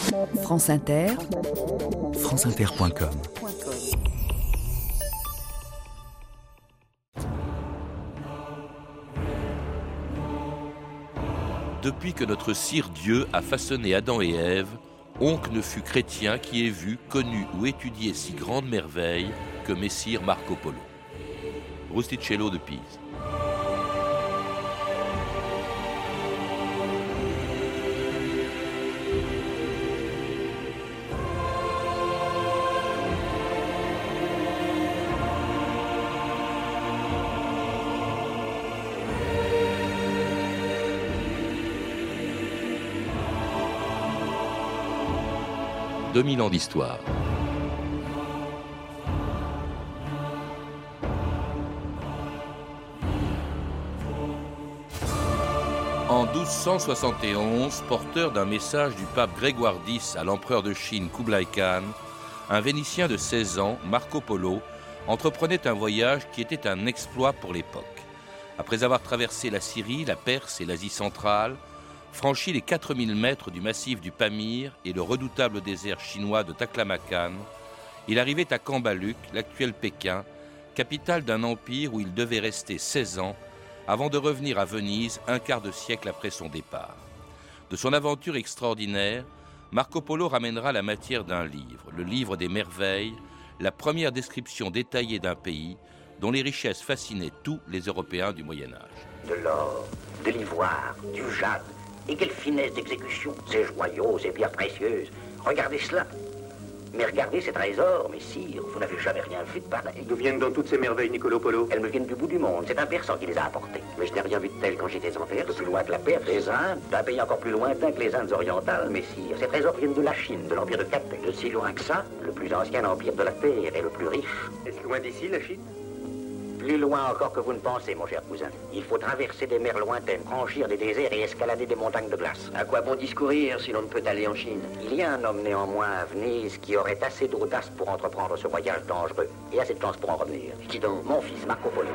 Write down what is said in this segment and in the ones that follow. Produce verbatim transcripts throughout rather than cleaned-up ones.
France Inter, franceinter point com. Depuis que notre sire Dieu a façonné Adam et Ève, oncle ne fut chrétien qui ait vu, connu ou étudié si grande merveille que messire Marco Polo. Rustichello de Pise. deux mille ans d'histoire. En douze cent soixante et onze, porteur d'un message du pape Grégoire X à l'empereur de Chine Kublai Khan, un Vénitien de seize ans, Marco Polo, entreprenait un voyage qui était un exploit pour l'époque. Après avoir traversé la Syrie, la Perse et l'Asie centrale, franchi les quatre mille mètres du massif du Pamir et le redoutable désert chinois de Taklamakan, il arrivait à Cambaluc, l'actuel Pékin, capitale d'un empire où il devait rester seize ans avant de revenir à Venise un quart de siècle après son départ. De son aventure extraordinaire, Marco Polo ramènera la matière d'un livre, le livre des merveilles, la première description détaillée d'un pays dont les richesses fascinaient tous les Européens du Moyen-Âge. De l'or, de l'ivoire, du jade. Et quelle finesse d'exécution, ces joyaux, ces pierres précieuses. Regardez cela. Mais regardez ces trésors, messire, vous n'avez jamais rien vu de pareil. D'où viennent donc toutes ces merveilles, Niccolo Polo? Elles me viennent du bout du monde, c'est un Persan qui les a apportées. Mais je n'ai rien vu de tel quand j'étais en Perse. De plus loin que la Perse, les Indes, d'un pays encore plus lointain que les Indes orientales, messire. Ces trésors viennent de la Chine, de l'empire de Cathay. De si loin que ça, le plus ancien empire de la Terre et le plus riche. Est-ce loin d'ici, la Chine? Plus loin encore que vous ne pensez, mon cher cousin. Il faut traverser des mers lointaines, franchir des déserts et escalader des montagnes de glace. À quoi bon discourir si l'on ne peut aller en Chine? Il y a un homme néanmoins à Venise qui aurait assez d'audace pour entreprendre ce voyage dangereux et assez de chance pour en revenir. Qui donc? Mon fils, Marco Polo.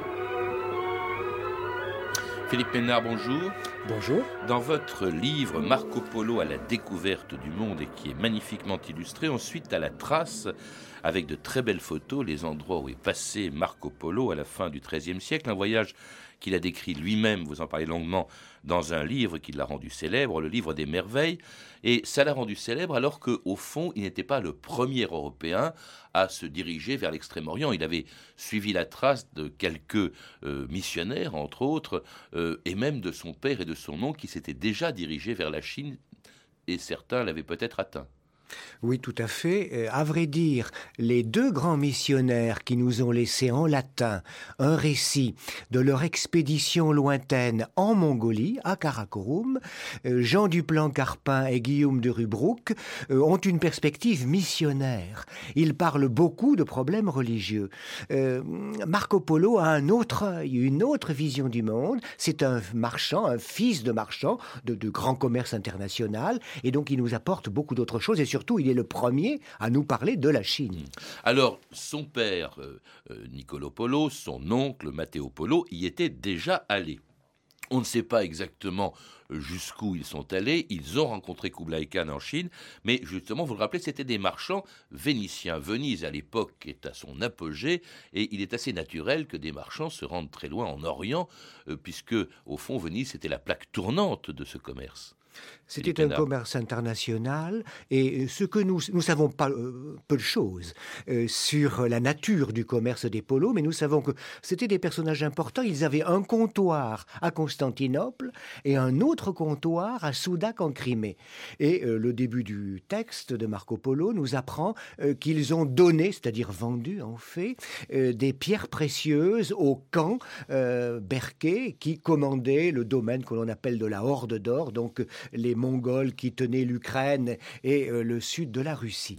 Philippe Ménard, bonjour. Bonjour. Dans votre livre Marco Polo à la découverte du monde, et qui est magnifiquement illustré, ensuite à la trace, avec de très belles photos, les endroits où est passé Marco Polo à la fin du treizième siècle, un voyage qu'il a décrit lui-même, vous en parlez longuement, dans un livre qui l'a rendu célèbre, le livre des merveilles, et ça l'a rendu célèbre alors qu'au fond, il n'était pas le premier Européen à se diriger vers l'Extrême-Orient. Il avait suivi la trace de quelques euh, missionnaires, entre autres, euh, et même de son père et de son oncle qui s'étaient déjà dirigés vers la Chine, et certains l'avaient peut-être atteint. Oui, tout à fait. À vrai dire, les deux grands missionnaires qui nous ont laissé en latin un récit de leur expédition lointaine en Mongolie, à Karakorum, Jean Duplan-Carpin et Guillaume de Rubruck, ont une perspective missionnaire. Ils parlent beaucoup de problèmes religieux. Euh, Marco Polo a un autre œil, une autre vision du monde. C'est un marchand, un fils de marchand, de, de grand commerce international, et donc il nous apporte beaucoup d'autres choses, et surtout, il est le premier à nous parler de la Chine. Alors, son père, euh, euh, Niccolo Polo, son oncle, Matteo Polo, y étaient déjà allés. On ne sait pas exactement jusqu'où ils sont allés. Ils ont rencontré Kublai Khan en Chine, mais justement, vous le rappelez, c'était des marchands vénitiens. Venise, à l'époque, est à son apogée, et il est assez naturel que des marchands se rendent très loin en Orient, euh, puisque, au fond, Venise, c'était la plaque tournante de ce commerce. C'était un commerce international, et ce que nous nous savons pas euh, peu de choses euh, sur la nature du commerce des polos, mais nous savons que c'était des personnages importants. Ils avaient un comptoir à Constantinople et un autre comptoir à Soudak en Crimée. Et euh, le début du texte de Marco Polo nous apprend euh, qu'ils ont donné, c'est-à-dire vendu en fait, euh, des pierres précieuses au khan euh, Berké qui commandait le domaine que l'on appelle de la Horde d'Or, donc les Mongols qui tenaient l'Ukraine et euh, le sud de la Russie.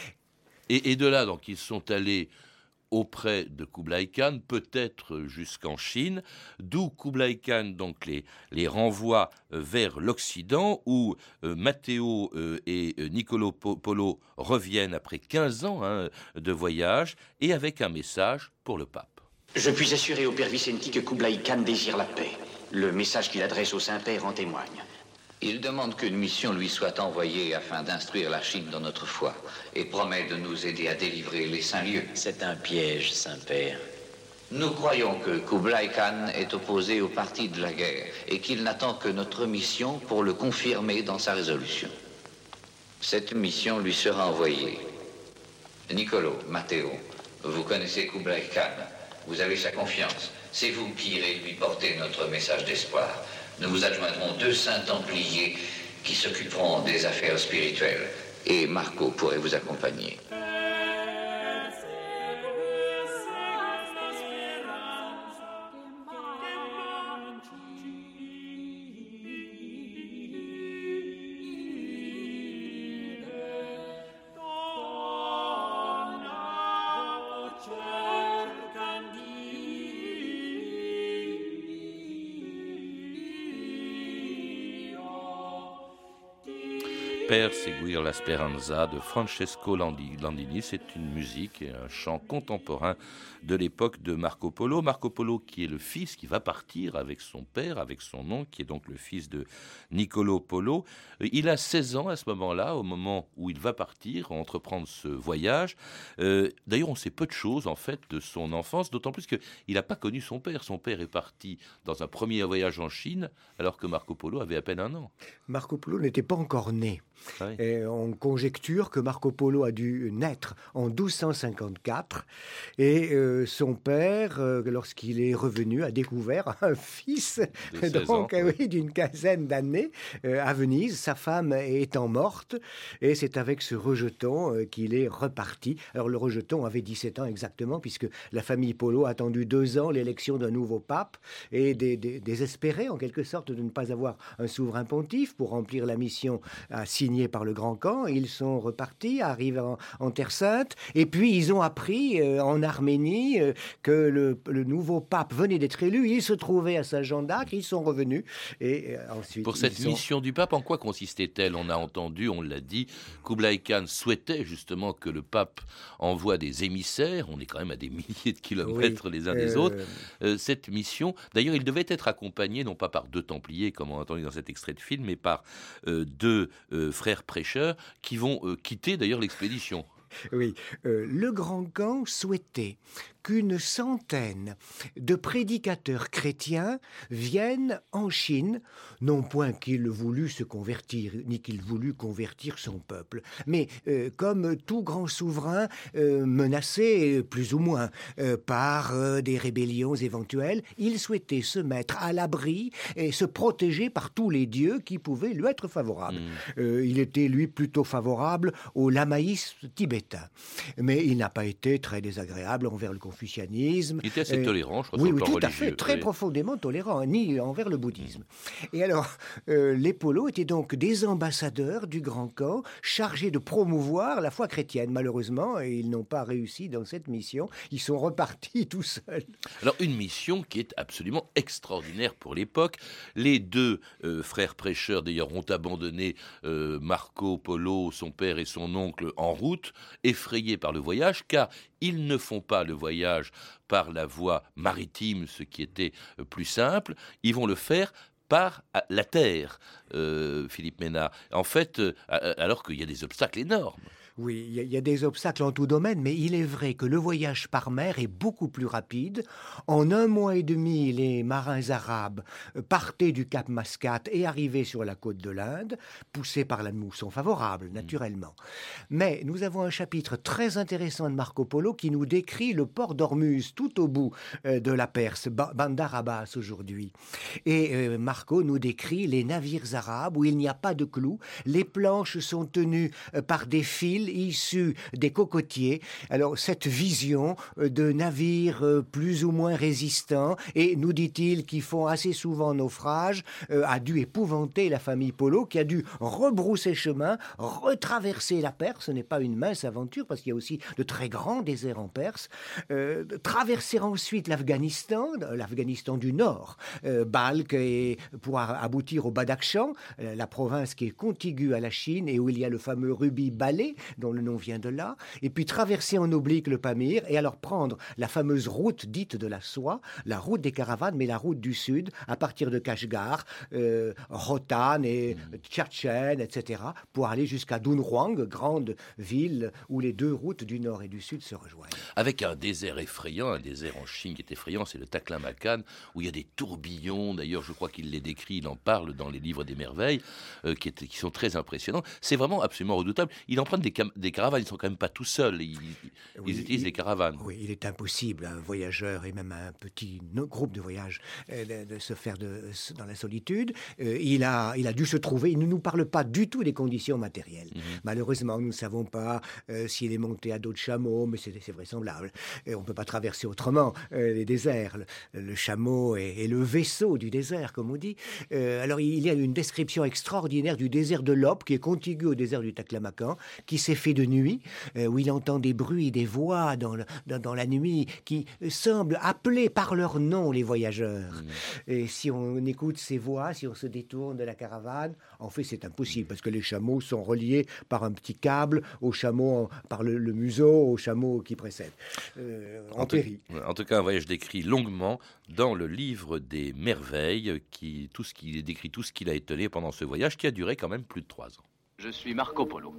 Et, et de là, donc, ils sont allés auprès de Kublai Khan, peut-être jusqu'en Chine, d'où Kublai Khan donc les, les renvoie vers l'Occident, où euh, Matteo euh, et euh, Niccolo Polo reviennent après quinze ans hein, de voyage, et avec un message pour le pape. Je puis assurer au père Vicenti que Kublai Khan désire la paix. Le message qu'il adresse au Saint-Père en témoigne. Il demande qu'une mission lui soit envoyée afin d'instruire la Chine dans notre foi et promet de nous aider à délivrer les saints lieux. C'est un piège, Saint-Père. Nous croyons que Kublai Khan est opposé au parti de la guerre et qu'il n'attend que notre mission pour le confirmer dans sa résolution. Cette mission lui sera envoyée. Niccolo, Matteo, vous connaissez Kublai Khan. Vous avez sa confiance. C'est vous qui irez lui porter notre message d'espoir. Nous vous adjoindrons deux saints templiers qui s'occuperont des affaires spirituelles. Et Marco pourrait vous accompagner. Per seguir la speranza de Francesco Landini, c'est une musique et un chant contemporain de l'époque de Marco Polo. Marco Polo qui est le fils qui va partir avec son père, avec son oncle, qui est donc le fils de Niccolo Polo. Il a seize ans à ce moment-là, au moment où il va partir, entreprendre ce voyage. Euh, d'ailleurs, on sait peu de choses en fait de son enfance, d'autant plus qu'il n'a pas connu son père. Son père est parti dans un premier voyage en Chine, alors que Marco Polo avait à peine un an. Marco Polo n'était pas encore né. Ah oui. Et on conjecture que Marco Polo a dû naître en douze cent cinquante-quatre et euh, son père, euh, lorsqu'il est revenu, a découvert un fils donc, euh, oui, d'une quinzaine d'années euh, à Venise, sa femme étant morte, et c'est avec ce rejeton euh, qu'il est reparti. Alors le rejeton avait dix-sept ans exactement, puisque la famille Polo a attendu deux ans l'élection d'un nouveau pape et dé- dé- désespéré en quelque sorte de ne pas avoir un souverain pontife pour remplir la mission à signer par le Grand Khan. Ils sont repartis, arrivent en, en Terre Sainte, et puis ils ont appris euh, en Arménie euh, que le, le nouveau pape venait d'être élu. Il se trouvait à Saint-Jean d'Acre, ils sont revenus, et euh, ensuite... Pour cette sont... mission du pape, en quoi consistait-elle? On a entendu, on l'a dit, Kublai Khan souhaitait justement que le pape envoie des émissaires, on est quand même à des milliers de kilomètres oui, les uns des euh... autres. Euh, cette mission, d'ailleurs, il devait être accompagné, non pas par deux templiers, comme on a entendu dans cet extrait de film, mais par euh, deux euh, frères prêcheurs qui vont euh, quitter d'ailleurs l'expédition. Oui, euh, le Grand Khan souhaitait qu'une centaine de prédicateurs chrétiens viennent en Chine, non point qu'il voulut se convertir, ni qu'il voulut convertir son peuple, mais euh, comme tout grand souverain euh, menacé plus ou moins euh, par euh, des rébellions éventuelles, il souhaitait se mettre à l'abri et se protéger par tous les dieux qui pouvaient lui être favorables. Mmh. Euh, il était, lui, plutôt favorable au lamaïsme tibétain, mais il n'a pas été très désagréable envers le confucianisme. Il était assez euh, tolérant, je crois, oui, sur le oui, plan tout religieux. à fait, très oui. profondément tolérant, ni envers le bouddhisme. Et alors, euh, les Polos étaient donc des ambassadeurs du Grand Khan, chargés de promouvoir la foi chrétienne. Malheureusement, ils n'ont pas réussi dans cette mission. Ils sont repartis tout seuls. Alors, une mission qui est absolument extraordinaire pour l'époque. Les deux euh, frères prêcheurs, d'ailleurs, ont abandonné euh, Marco Polo, son père et son oncle, en route, effrayés par le voyage, car ils ne font pas le voyage par la voie maritime, ce qui était plus simple. Ils vont le faire par la terre, euh, Philippe Ménard. En fait, euh, alors qu'il y a des obstacles énormes. Oui, il y, y a des obstacles en tout domaine, mais il est vrai que le voyage par mer est beaucoup plus rapide. En un mois et demi, les marins arabes partaient du Cap Mascate et arrivaient sur la côte de l'Inde, poussés par la mousson favorable, naturellement. Mmh. Mais nous avons un chapitre très intéressant de Marco Polo qui nous décrit le port d'Ormuz, tout au bout euh, de la Perse, Bandar Abbas aujourd'hui. Et euh, Marco nous décrit les navires arabes où il n'y a pas de clous, les planches sont tenues euh, par des fils issus des cocotiers. Alors, cette vision de navires plus ou moins résistants, et nous dit-il qui font assez souvent naufrage, euh, a dû épouvanter la famille Polo, qui a dû rebrousser chemin, retraverser la Perse. Ce n'est pas une mince aventure, parce qu'il y a aussi de très grands déserts en Perse. Euh, traverser ensuite l'Afghanistan, l'Afghanistan du Nord, euh, Balkh, et pour aboutir au Badakhshan, la province qui est contiguë à la Chine et où il y a le fameux rubis balé, dont le nom vient de là, et puis traverser en oblique le Pamir, et alors prendre la fameuse route dite de la soie, la route des caravanes, mais la route du sud, à partir de Kashgar, euh, Rotan et Tchatchen, et cetera, pour aller jusqu'à Dunhuang, grande ville où les deux routes du nord et du sud se rejoignent. Avec un désert effrayant, un désert en Chine qui est effrayant, c'est le Taklamakan, où il y a des tourbillons, d'ailleurs je crois qu'il les décrit, il en parle dans les livres des merveilles, euh, qui, est, qui sont très impressionnants. C'est vraiment absolument redoutable. Il emprunte des, cam- des caravanes, ils ne sont quand même pas tout seuls, ils, oui, ils utilisent il, des caravanes. Oui, il est impossible à un voyageur et même à un petit no, groupe de voyage euh, de, de se faire de, dans la solitude. Euh, il, a, il a dû se trouver, il ne nous parle pas du tout des conditions matérielles. Mmh. Malheureusement, nous ne savons pas euh, s'il est monté à dos de chameau, mais c'est, c'est vraisemblable. Et on ne peut pas traverser autrement euh, les déserts. Le, le chameau est, est le vaisseau du désert, comme on dit. Euh, alors, il y a une description extraordinaire du désert de l'Op, qui est contigu au désert du Taklamakan, qui s'est fait de nuit, euh, où il entend des bruits, des voix dans, le, dans, dans la nuit, qui semblent appeler par leur nom les voyageurs. Mmh. Et si on écoute ces voix, si on se détourne de la caravane, en fait, c'est impossible, parce que les chameaux sont reliés par un petit câble au chameau, par le, le museau, au chameau qui précède. Euh, en, en, péri. Tout, en tout cas, un voyage décrit longuement dans le livre des merveilles, qui, tout ce qui décrit tout ce qu'il a étonné pendant ce voyage, qui a duré quand même plus de trois ans. Je suis Marco Polo.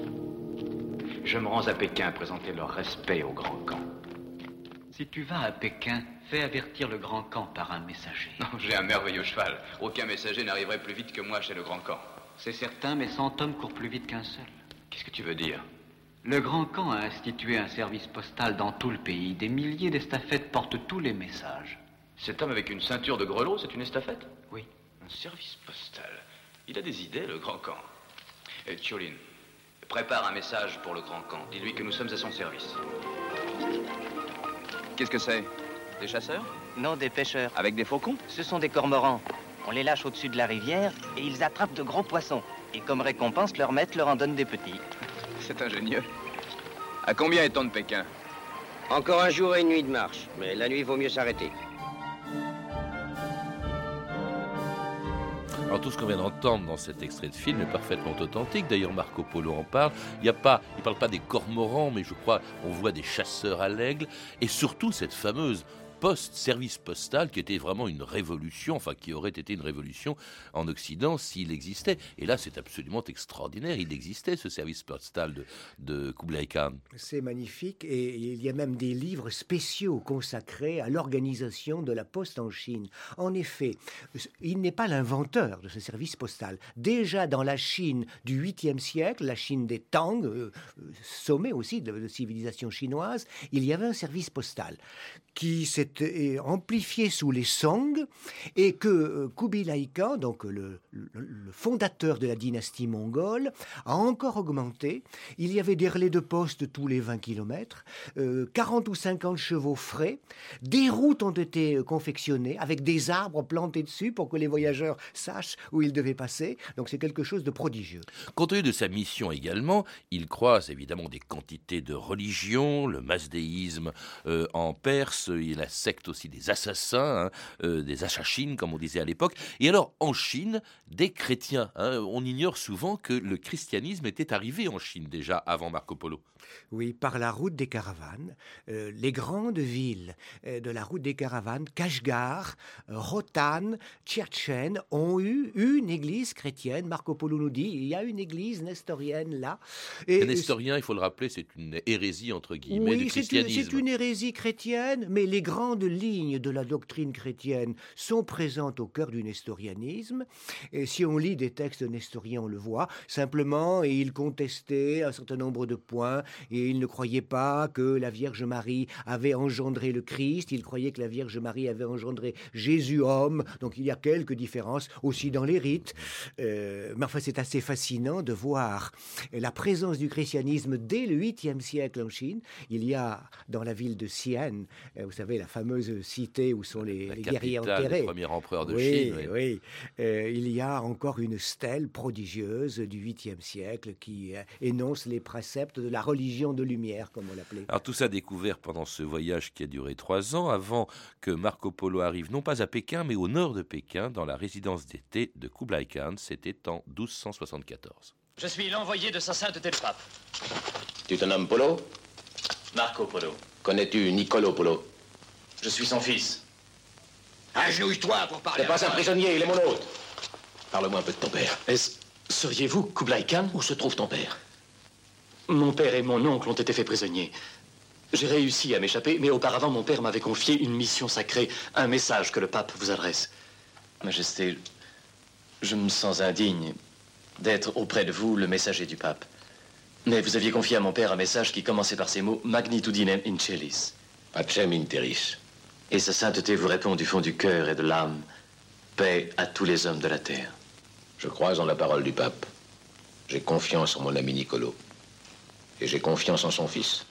Je me rends à Pékin présenter leur respect au Grand Khan. Si tu vas à Pékin, fais avertir le Grand Khan par un messager. Non, j'ai un merveilleux cheval. Aucun messager n'arriverait plus vite que moi chez le Grand Khan. C'est certain, mais cent hommes courent plus vite qu'un seul. Qu'est-ce que tu veux dire ? Le Grand Khan a institué un service postal dans tout le pays. Des milliers d'estafettes portent tous les messages. Cet homme avec une ceinture de grelots, c'est une estafette ? Oui. Un service postal. Il a des idées, le Grand Khan. Et Tcholin, prépare un message pour le Grand Khan. Dis-lui que nous sommes à son service. Qu'est-ce que c'est ? Des chasseurs ? Non, des pêcheurs. Avec des faucons ? Ce sont des cormorans. On les lâche au-dessus de la rivière et ils attrapent de gros poissons. Et comme récompense, leur maître leur en donne des petits. C'est ingénieux. À combien est-on de Pékin ? Encore un jour et une nuit de marche, mais la nuit vaut mieux s'arrêter. Alors tout ce qu'on vient d'entendre dans cet extrait de film est parfaitement authentique. D'ailleurs, Marco Polo en parle. Il y a pas, il parle pas des cormorans, mais je crois on voit des chasseurs à l'aigle et surtout cette fameuse poste, service postal qui était vraiment une révolution, enfin qui aurait été une révolution en Occident s'il existait. Et là, c'est absolument extraordinaire. Il existait ce service postal de, de Kublai Khan. C'est magnifique et il y a même des livres spéciaux consacrés à l'organisation de la poste en Chine. En effet, il n'est pas l'inventeur de ce service postal. Déjà dans la Chine du huitième siècle, la Chine des Tang, euh, sommet aussi de la civilisation chinoise, il y avait un service postal qui s'était amplifié sous les Song et que Kublai Khan, donc le, le, le fondateur de la dynastie mongole, a encore augmenté. Il y avait des relais de poste tous les vingt kilomètres, euh, quarante ou cinquante chevaux frais, des routes ont été confectionnées avec des arbres plantés dessus pour que les voyageurs sachent où ils devaient passer. Donc c'est quelque chose de prodigieux. Compte tenu de sa mission également, il croise évidemment des quantités de religions, le mazdéisme euh, en Perse, il y a la secte aussi des assassins, hein, euh, des achachines comme on disait à l'époque. Et alors en Chine, des chrétiens. Hein, on ignore souvent que le christianisme était arrivé en Chine déjà avant Marco Polo. Oui, par la route des caravanes. Euh, les grandes villes euh, de la route des caravanes, Kashgar, euh, Rotan, Tchatchen, ont eu une église chrétienne. Marco Polo nous dit, il y a une église nestorienne là. Et les nestoriens, il faut le rappeler, c'est une hérésie entre guillemets oui, du christianisme. C'est une, c'est une hérésie chrétienne, mais les grandes lignes de la doctrine chrétienne sont présentes au cœur du nestorianisme. Et si on lit des textes nestoriens, on le voit. Simplement, il contestait un certain nombre de points. Et il ne croyait pas que la Vierge Marie avait engendré le Christ, il croyait que la Vierge Marie avait engendré Jésus homme, donc il y a quelques différences aussi dans les rites. Euh, mais enfin, c'est assez fascinant de voir la présence du christianisme dès le huitième siècle en Chine. Il y a dans la ville de Xi'an, vous savez, la fameuse cité où sont les, les guerriers enterrés. Le premier empereur de oui, Chine. Oui, oui. Euh, il y a encore une stèle prodigieuse du huitième siècle qui euh, énonce les préceptes de la religion de lumière, comme on l'appelait. Alors tout ça découvert pendant ce voyage qui a duré trois ans, avant que Marco Polo arrive non pas à Pékin, mais au nord de Pékin, dans la résidence d'été de Kublai Khan. C'était en douze cent soixante-quatorze. Je suis l'envoyé de sa sainteté le pape. Tu te nommes Polo? Marco Polo. Connais-tu Niccolo Polo? Je suis son fils. Agenouille-toi pour parler. C'est pas un prisonnier, il est mon hôte. Parle-moi un peu de ton père. Est-ce... Seriez-vous Kublai Khan? Où se trouve ton père? Mon père et mon oncle ont été faits prisonniers. J'ai réussi à m'échapper, mais auparavant, mon père m'avait confié une mission sacrée, un message que le pape vous adresse. Majesté, je me sens indigne d'être auprès de vous le messager du pape. Mais vous aviez confié à mon père un message qui commençait par ces mots « Magnitudinem in celis ». Pacem in terris. Et sa sainteté vous répond du fond du cœur et de l'âme « Paix à tous les hommes de la terre ». Je crois en la parole du pape. J'ai confiance en mon ami Niccolo. Et j'ai confiance en son fils.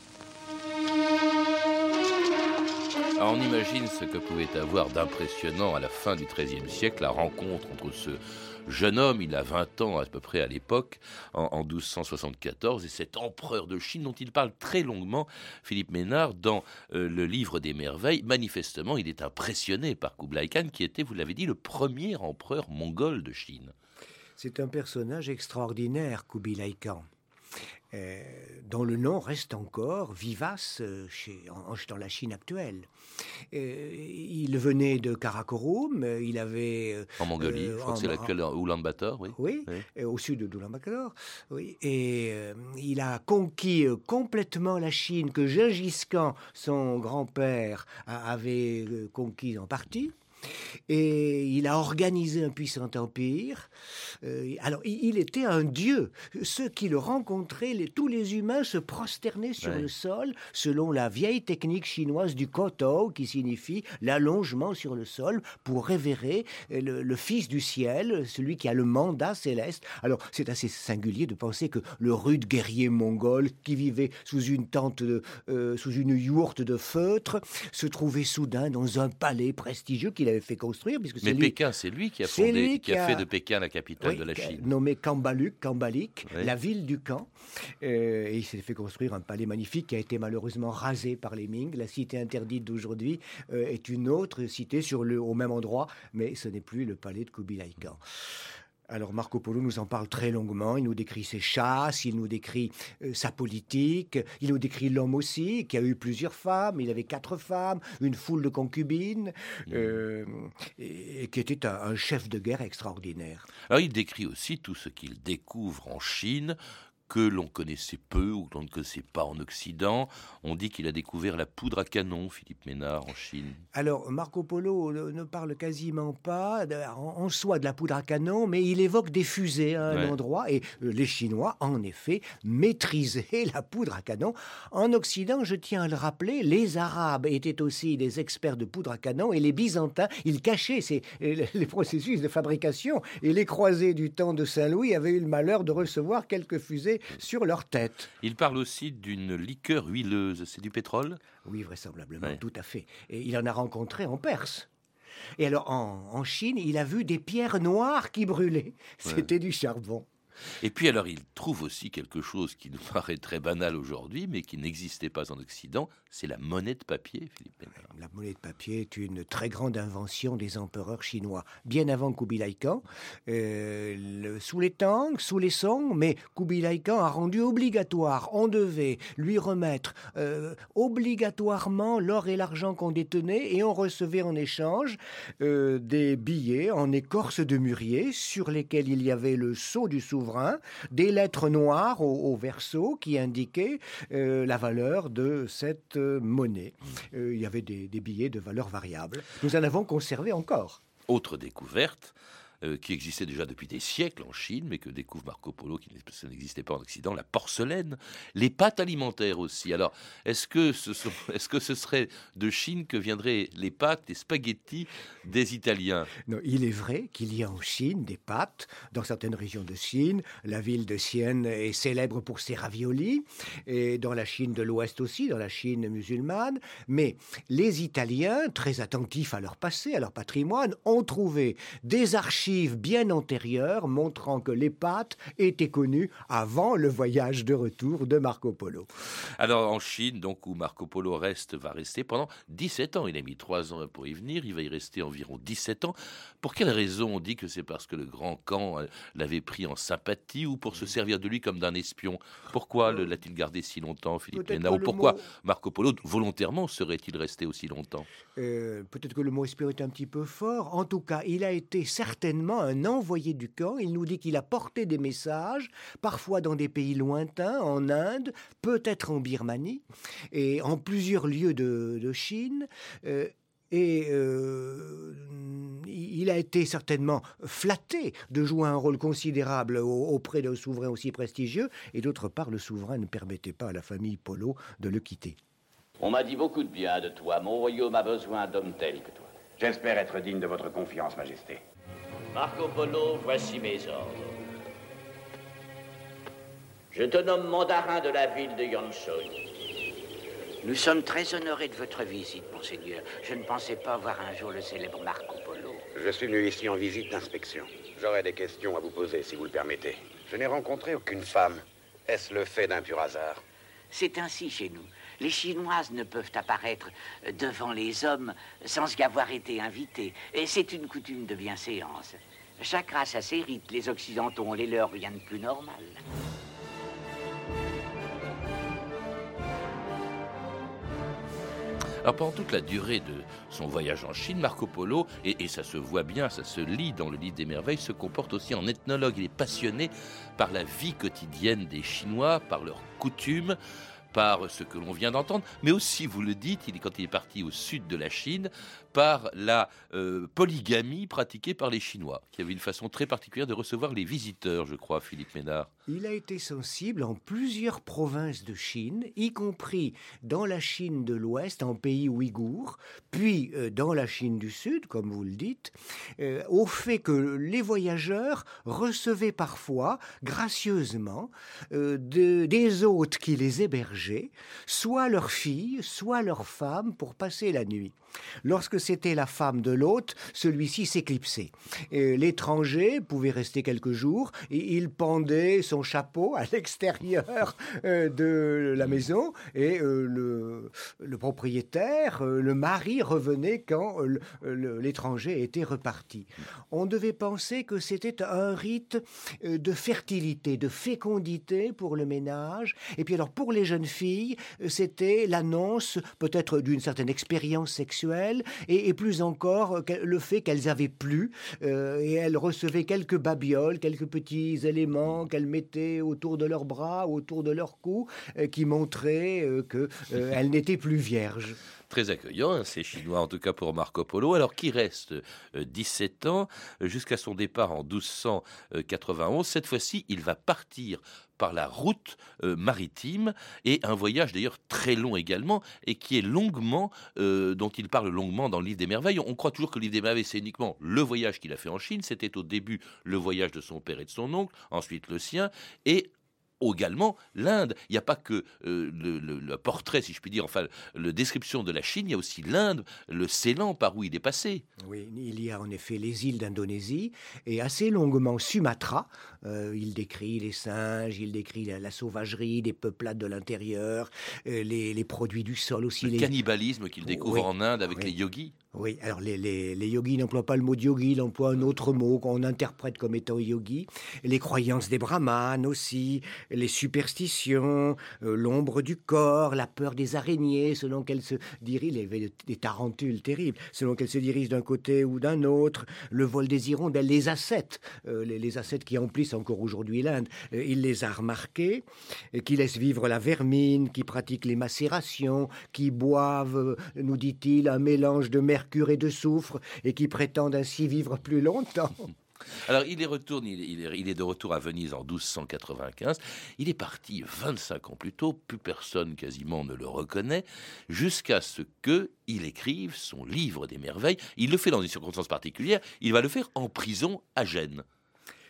Alors on imagine ce que pouvait avoir d'impressionnant à la fin du treizième siècle la rencontre entre ce jeune homme, il a vingt ans à peu près à l'époque, en, en douze cent soixante-quatorze, et cet empereur de Chine dont il parle très longuement, Philippe Ménard, dans euh, le livre des merveilles. Manifestement, il est impressionné par Kublai Khan, qui était, vous l'avez dit, le premier empereur mongol de Chine. C'est un personnage extraordinaire, Kublai Khan. Euh, dont le nom reste encore vivace euh, chez, en, dans la Chine actuelle. Euh, il venait de Karakorum, euh, il avait... Euh, en Mongolie, je crois en, que c'est l'actuel Oulan-Bator, oui. Oui, oui. au sud de Oulan-Bator, oui. Et euh, il a conquis euh, complètement la Chine, que Gengis Khan, son grand-père, a, avait euh, conquis en partie. Et il a organisé un puissant empire. Euh, alors, il était un dieu. Ceux qui le rencontraient, les, tous les humains se prosternaient sur ouais. le sol, selon la vieille technique chinoise du kotou, qui signifie l'allongement sur le sol, pour révérer le, le fils du ciel, celui qui a le mandat céleste. Alors, c'est assez singulier de penser que le rude guerrier mongol, qui vivait sous une tente, de, euh, sous une yourte de feutre, se trouvait soudain dans un palais prestigieux qu'il avait fait construire. Puisque Mais c'est Pékin, lui, c'est lui qui a fondé, lui qui a, a fait de Pékin la capitale oui, de la Chine. Nommé Kambaluk, Kambalik, oui. la ville du Khan. Euh, et il s'est fait construire un palais magnifique qui a été malheureusement rasé par les Ming. La cité interdite d'aujourd'hui euh, est une autre cité sur le, au même endroit, mais ce n'est plus le palais de Kublai Khan. Alors Marco Polo nous en parle très longuement, il nous décrit ses chasses, il nous décrit euh, sa politique, il nous décrit l'homme aussi, qui a eu plusieurs femmes, il avait quatre femmes, une foule de concubines, mmh. euh, et, et qui était un, un chef de guerre extraordinaire. Alors il décrit aussi tout ce qu'il découvre en Chine, que l'on connaissait peu ou que l'on ne connaissait pas en Occident. On dit qu'il a découvert la poudre à canon, Philippe Ménard, en Chine. Alors, Marco Polo ne parle quasiment pas de, en, en soi de la poudre à canon, mais il évoque des fusées à un ouais. endroit, et euh, les Chinois, en effet, maîtrisaient la poudre à canon. En Occident, je tiens à le rappeler, les Arabes étaient aussi des experts de poudre à canon, et les Byzantins, ils cachaient ces, les, les processus de fabrication, et les croisés du temps de Saint-Louis avaient eu le malheur de recevoir quelques fusées sur leur tête. Il parle aussi d'une liqueur huileuse, c'est du pétrole ? Oui, vraisemblablement, ouais. tout à fait. Et il en a rencontré en Perse. Et alors, en, en Chine, il a vu des pierres noires qui brûlaient. C'était ouais. du charbon. Et puis alors, il trouve aussi quelque chose qui nous paraît très banal aujourd'hui, mais qui n'existait pas en Occident, c'est la monnaie de papier, Philippe Ménard. La monnaie de papier est une très grande invention des empereurs chinois, bien avant Kublai Khan, euh, le, sous les Tang, sous les Song, mais Kublai Khan a rendu obligatoire, on devait lui remettre euh, obligatoirement l'or et l'argent qu'on détenait, et on recevait en échange euh, des billets en écorce de mûrier, sur lesquels il y avait le sceau du souverain, des lettres noires au, au verso qui indiquaient euh, la valeur de cette euh, monnaie. Euh, il y avait des, des billets de valeur variable. Nous en avons conservé encore. Autre découverte, euh, qui existait déjà depuis des siècles en Chine, mais que découvre Marco Polo, qui n'existait pas en Occident, la porcelaine, les pâtes alimentaires aussi. Alors, est-ce que ce, sont, est-ce que ce serait de Chine que viendraient les pâtes, les spaghettis des Italiens ? Non, il est vrai qu'il y a en Chine des pâtes, dans certaines régions de Chine. La ville de Xi'an est célèbre pour ses raviolis, et dans la Chine de l'Ouest aussi, dans la Chine musulmane. Mais les Italiens, très attentifs à leur passé, à leur patrimoine, ont trouvé des archives archives bien antérieures montrant que les pâtes étaient connues avant le voyage de retour de Marco Polo. Alors en Chine, donc, où Marco Polo reste, va rester pendant dix-sept ans. Il a mis trois ans pour y venir, il va y rester environ dix-sept ans. Pour quelle raison? On dit que c'est parce que le grand Khan l'avait pris en sympathie ou pour se servir de lui comme d'un espion. Pourquoi le l'a-t-il gardé si longtemps, Philippe Ménard? Ou pourquoi mot... Marco Polo, volontairement, serait-il resté aussi longtemps? euh, Peut-être que le mot espion est un petit peu fort. En tout cas, il a été certainement un envoyé du Khan. Il nous dit qu'il a porté des messages, parfois dans des pays lointains, en Inde, peut-être en Birmanie, et en plusieurs lieux de, de Chine. Euh, Et euh, il a été certainement flatté de jouer un rôle considérable auprès d'un souverain aussi prestigieux. Et d'autre part, le souverain ne permettait pas à la famille Polo de le quitter. On m'a dit beaucoup de bien de toi. Mon royaume a besoin d'hommes tels que toi. J'espère être digne de votre confiance, Majesté. Marco Polo, voici mes ordres. Je te nomme mandarin de la ville de Yanshun. Nous sommes très honorés de votre visite, monseigneur. Je ne pensais pas voir un jour le célèbre Marco Polo. Je suis venu ici en visite d'inspection. J'aurais des questions à vous poser, si vous le permettez. Je n'ai rencontré aucune femme. Est-ce le fait d'un pur hasard? C'est ainsi chez nous. Les Chinoises ne peuvent apparaître devant les hommes sans y avoir été invitées. Et c'est une coutume de bienséance. Chaque race a ses rites. Les Occidentaux ont les leurs, rien de plus normal. Alors pendant toute la durée de son voyage en Chine, Marco Polo, et, et ça se voit bien, ça se lit dans le livre des merveilles, se comporte aussi en ethnologue. Il est passionné par la vie quotidienne des Chinois, par leurs coutumes, par ce que l'on vient d'entendre, mais aussi, vous le dites, il, quand il est parti au sud de la Chine, par la euh, polygamie pratiquée par les Chinois, qui avait une façon très particulière de recevoir les visiteurs, je crois, Philippe Ménard. Il a été sensible en plusieurs provinces de Chine, y compris dans la Chine de l'Ouest, en pays ouïghour, puis euh, dans la Chine du Sud, comme vous le dites, euh, au fait que les voyageurs recevaient parfois, gracieusement, euh, de, des hôtes qui les hébergeaient, soit leurs filles, soit leurs femmes, pour passer la nuit. Lorsque c'était la femme de l'hôte, celui-ci s'éclipsait. Et l'étranger pouvait rester quelques jours et il pendait son chapeau à l'extérieur euh, de la maison et euh, le, le propriétaire, euh, le mari revenait quand euh, le, l'étranger était reparti. On devait penser que c'était un rite euh, de fertilité, de fécondité pour le ménage. Et puis alors pour les jeunes filles, c'était l'annonce peut-être d'une certaine expérience sexuelle et, et plus encore le fait qu'elles avaient plu euh, et elles recevaient quelques babioles, quelques petits éléments qu'elles mettaient autour de leurs bras, autour de leur cou, euh, qui montraient euh, qu'elles euh, n'étaient plus vierges. Très accueillant, hein, ces Chinois, en tout cas pour Marco Polo, alors qui reste euh, dix-sept ans euh, jusqu'à son départ en douze cent quatre-vingt-onze. Cette fois-ci, il va partir par la route euh, maritime, et un voyage d'ailleurs très long également, et qui est longuement, euh, dont il parle longuement dans le livre des merveilles. On croit toujours que le livre des merveilles, c'est uniquement le voyage qu'il a fait en Chine. C'était au début le voyage de son père et de son oncle, ensuite le sien, et également l'Inde. Il n'y a pas que euh, le, le, le portrait, si je puis dire, enfin, la description de la Chine, il y a aussi l'Inde, le Ceylan par où il est passé. Oui, il y a en effet les îles d'Indonésie et assez longuement Sumatra. Euh, il décrit les singes, il décrit la, la sauvagerie des peuplades de l'intérieur, euh, les, les produits du sol aussi. Le les... cannibalisme qu'il découvre oui, en Inde avec oui. les yogis. Oui, alors les, les, les yogis n'emploient pas le mot de yogi, ils emploient un autre mot qu'on interprète comme étant yogi. Les croyances des brahmanes aussi, les superstitions, euh, l'ombre du corps, la peur des araignées, selon qu'elles se dirigent, les, des tarentules terribles, selon qu'elles se dirigent d'un côté ou d'un autre, le vol des hirondelles, les ascètes, euh, les, les ascètes qui emplissent encore aujourd'hui l'Inde, euh, il les a remarqués, euh, qui laissent vivre la vermine, qui pratiquent les macérations, qui boivent, euh, nous dit-il, un mélange de mercure et de soufre, et qui prétendent ainsi vivre plus longtemps. Alors, il est, retourne, il, il, est, il est de retour à Venise en douze cent quatre-vingt-quinze. Il est parti vingt-cinq ans plus tôt, plus personne quasiment ne le reconnaît, jusqu'à ce qu'il écrive son livre des merveilles. Il le fait dans des circonstances particulières, il va le faire en prison à Gênes.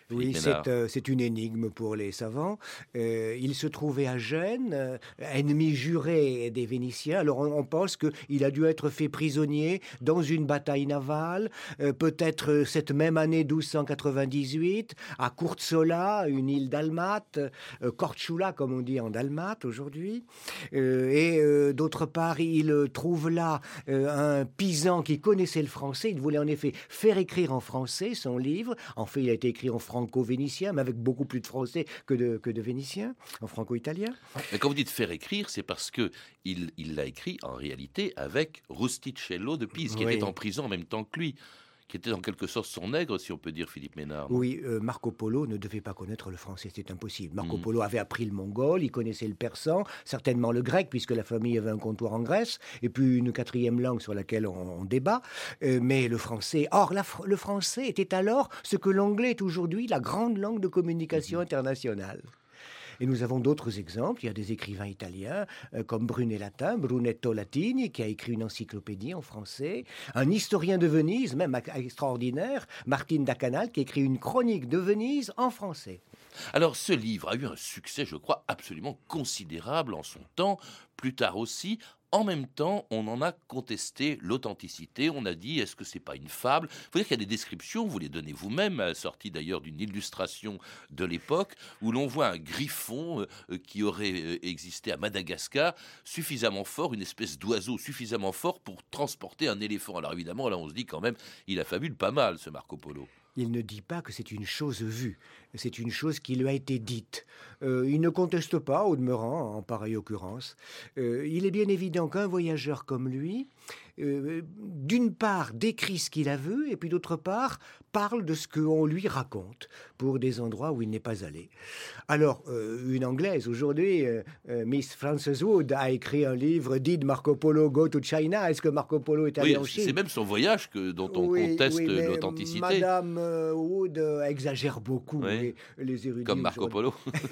Oui, c'est, euh, c'est une énigme pour les savants. Euh, il se trouvait à Gênes, euh, ennemi juré des Vénitiens. Alors on, on pense qu'il a dû être fait prisonnier dans une bataille navale, euh, peut-être euh, cette même année douze cent quatre-vingt-dix-huit, à Courtsola, une île dalmate, euh, Korčula comme on dit en dalmate aujourd'hui. Euh, et euh, d'autre part, il euh, trouve là euh, un paysan qui connaissait le français. Il voulait en effet faire écrire en français son livre. En fait, il a été écrit en franco-vénitien, mais avec beaucoup plus de français que de, que de vénitien, en franco-italien. Mais quand vous dites faire écrire, c'est parce que il, il l'a écrit en réalité avec Rusticello de Pise, qui oui. était en prison en même temps que lui, qui était en quelque sorte son nègre, si on peut dire, Philippe Ménard. Oui, euh, Marco Polo ne devait pas connaître le français, c'est impossible. Marco mmh. Polo avait appris le mongol, il connaissait le persan, certainement le grec, puisque la famille avait un comptoir en Grèce, et puis une quatrième langue sur laquelle on, on débat, euh, mais le français... Or, la, le français était alors ce que l'anglais est aujourd'hui, la grande langue de communication mmh. internationale. Et nous avons d'autres exemples. Il y a des écrivains italiens euh, comme Brunet-Latin, Brunetto Latini, qui a écrit une encyclopédie en français. Un historien de Venise, même extraordinaire, Martin da Canal, qui a écrit une chronique de Venise en français. Alors, ce livre a eu un succès, je crois, absolument considérable en son temps. Plus tard aussi, en même temps, on en a contesté l'authenticité. On a dit, est-ce que c'est pas une fable ? Il faut dire qu'il y a des descriptions, vous les donnez vous-même, sorties d'ailleurs d'une illustration de l'époque, où l'on voit un griffon euh, qui aurait euh, existé à Madagascar, suffisamment fort, une espèce d'oiseau suffisamment fort pour transporter un éléphant. Alors évidemment, là on se dit quand même, il a fabule pas mal, ce Marco Polo. Il ne dit pas que c'est une chose vue, c'est une chose qui lui a été dite. Euh, il ne conteste pas, au demeurant, en pareille occurrence. Euh, il est bien évident qu'un voyageur comme lui, euh, d'une part, décrit ce qu'il a vu, et puis d'autre part, parle de ce qu'on lui raconte, pour des endroits où il n'est pas allé. Alors, euh, une Anglaise, aujourd'hui, euh, euh, Miss Frances Wood a écrit un livre, « Did Marco Polo go to China ?» Est-ce que Marco Polo est allé oui, en Chine ? C'est même son voyage que, dont on oui, conteste oui, l'authenticité. Madame Wood exagère beaucoup oui. les, les érudits. Comme Marco Polo.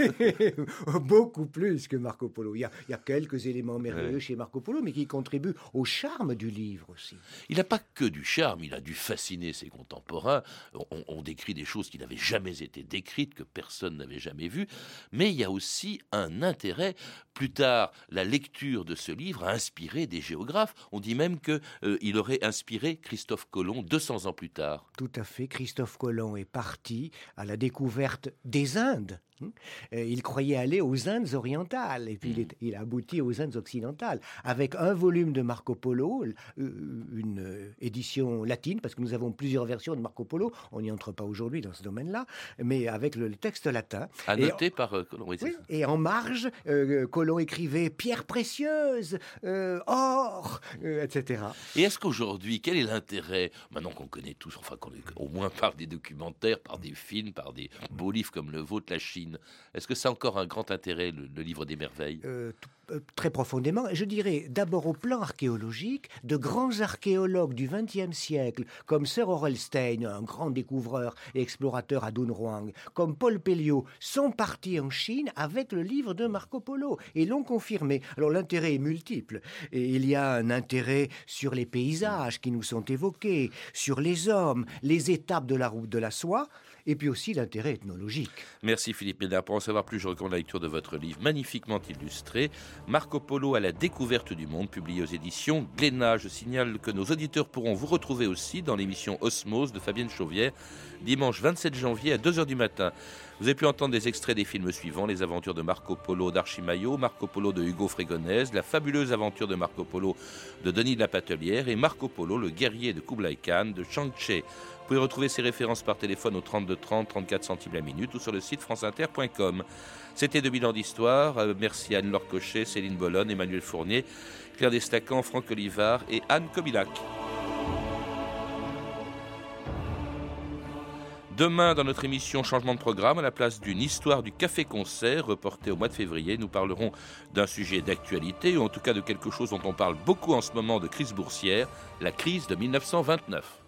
Beaucoup plus que Marco Polo. Il y a, il y a quelques éléments merveilleux oui. chez Marco Polo, mais qui contribuent au charme du livre aussi. Il n'a pas que du charme, il a dû fasciner ses contemporains. On, on décrit des choses qui n'avaient jamais été décrites, que personne n'avait jamais vues, mais il y a aussi un intérêt. Plus tard, la lecture de ce livre a inspiré des géographes. On dit même qu'il euh, aurait inspiré Christophe Colomb deux cents ans plus tard. Tout à fait. Christophe Colomb est parti à la découverte des Indes. Il croyait aller aux Indes orientales et puis mmh. il, est, il a abouti aux Indes occidentales avec un volume de Marco Polo, une édition latine, parce que nous avons plusieurs versions de Marco Polo, on n'y entre pas aujourd'hui dans ce domaine-là, mais avec le texte latin. Annoté et, par euh, Colomb. Oui, oui, et en marge, euh, Colomb écrivait pierres précieuses, euh, or, euh, et cetera. Et est-ce qu'aujourd'hui, quel est l'intérêt, maintenant qu'on connaît tous, enfin qu'on au moins par des documentaires, par des films, par des beaux livres comme le vôtre, la Chine, est-ce que ça a encore un grand intérêt, le, le livre des merveilles ? euh, t- euh, Très profondément. Je dirais d'abord au plan archéologique, de grands archéologues du vingtième siècle, comme Sir Orelstein, un grand découvreur et explorateur à Dunhuang, comme Paul Pelliot, sont partis en Chine avec le livre de Marco Polo et l'ont confirmé. Alors l'intérêt est multiple. Et il y a un intérêt sur les paysages qui nous sont évoqués, sur les hommes, les étapes de la route de la soie, et puis aussi l'intérêt ethnologique. Merci Philippe Ménard. Pour en savoir plus, je recommande la lecture de votre livre magnifiquement illustré, Marco Polo à la découverte du monde, publié aux éditions Glénat. Je signale que nos auditeurs pourront vous retrouver aussi dans l'émission Osmose de Fabienne Chauvière, dimanche vingt-sept janvier à deux heures du matin. Vous avez pu entendre des extraits des films suivants: Les aventures de Marco Polo d'Archimayo, Marco Polo de Hugo Frégonèse, La fabuleuse aventure de Marco Polo de Denis de la Patelière et Marco Polo, le guerrier de Kublai Khan de Chiang Tse. Vous pouvez retrouver ces références par téléphone au trente-deux trente, trente-quatre centimes la minute ou sur le site france inter point com. C'était deux mille ans d'histoire. Merci à Anne-Laure Cochet, Céline Bolonne, Emmanuel Fournier, Claire Destacan, Franck Olivard et Anne Kobilac. Demain, dans notre émission Changement de programme, à la place d'une histoire du café-concert reportée au mois de février, nous parlerons d'un sujet d'actualité, ou en tout cas de quelque chose dont on parle beaucoup en ce moment, de crise boursière, la crise de mille neuf cent vingt-neuf.